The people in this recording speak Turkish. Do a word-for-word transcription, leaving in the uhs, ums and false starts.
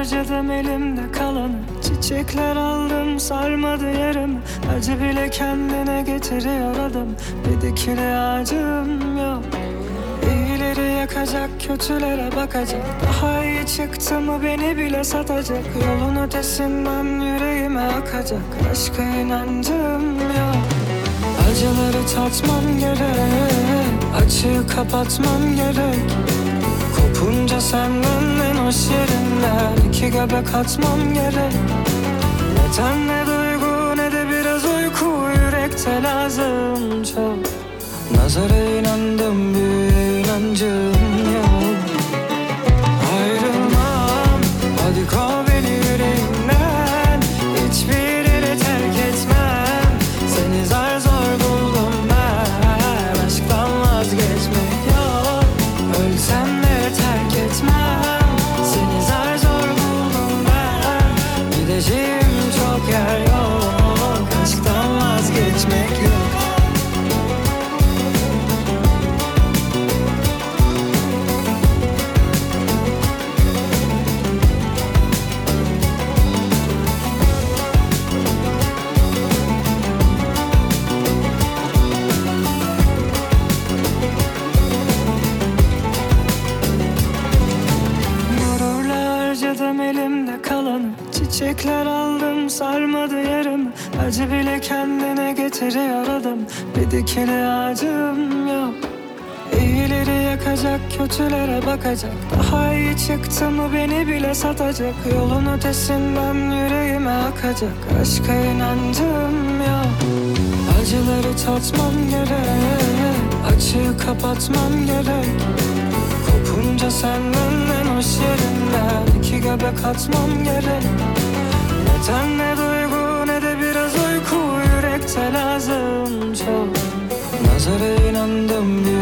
harcadım elimde kalanı. Çiçekler aldım sarmadı yarımı. Acı bile kendine getiriyor adam. Bir dikili ağacım yok. İyileri yakacak, kötülere bakacak. Daha iyi çıktı mı beni bile satacak. Yolun ötesinden yüreğime akacak. Aşka inancım yok. Acıları tatmam gerek, açığı kapatmam gerek. Kopunca senden en hoş yerinden iki göbek atmam gerek. Ne ten ne duygu ne de biraz uyku yürekte lazım çok. Nazara inandım, büyüye inancım yok. Ayrılmam, hadi kov beni yüreğimden. Hiçbir yere terk etmem. Seni zar zor buldum ben. Aşktan vazgeçmek yok. Ölsem de terk etmem. Seni zar zor buldum ben. Gideceğim çok yer yok. Aşktan vazgeçmek yok. Harcadım elimde kalanı. Çiçekler aldım sarmadı yarımı. Acı bile kendine getiriyor adam. Bir dikili ağacım yok. İyileri yakacak, kötülere bakacak. Daha iyi çıktı mı beni bile satacak. Yolun ötesinden yüreğime akacak. Aşka inancım yok. Acıları tatmam gerek, açığı kapatmam gerek. Kopunca senden en hoş yerinden iki göbek atmam gerek. Ne ten ne duygu ne de biraz uyku yürekte lazım çok. Nazara inandım,